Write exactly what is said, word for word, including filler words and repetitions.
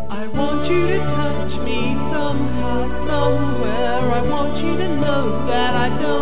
I want you to touch me somehow, somewhere. I want you to know that I don't